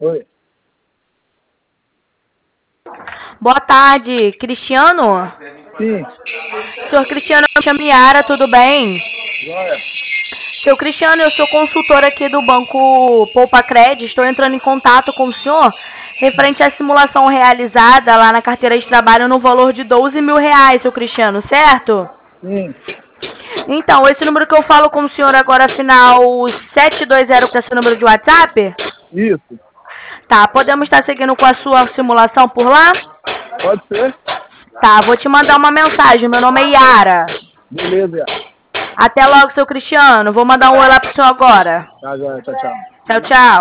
Oi. Boa tarde, Cristiano? Sim. Senhor Cristiano, eu me chamo Yara, tudo bem? Joia. Seu Cristiano, eu sou consultora aqui do Banco Poupa Cred, estou entrando em contato com o senhor referente à simulação realizada lá na carteira de trabalho no valor de R$ 12.000, seu Cristiano, certo? Sim. Então, esse número que eu falo com o senhor agora, final 720, que é seu número de WhatsApp? Isso. Tá, podemos estar seguindo com a sua simulação por lá? Pode ser? Tá, vou te mandar uma mensagem, meu nome é Yara. Beleza, Yara. Até logo, seu Cristiano. Vou mandar um oi lá pro senhor agora. Tá, joia. Tchau, tchau. Tchau, tchau.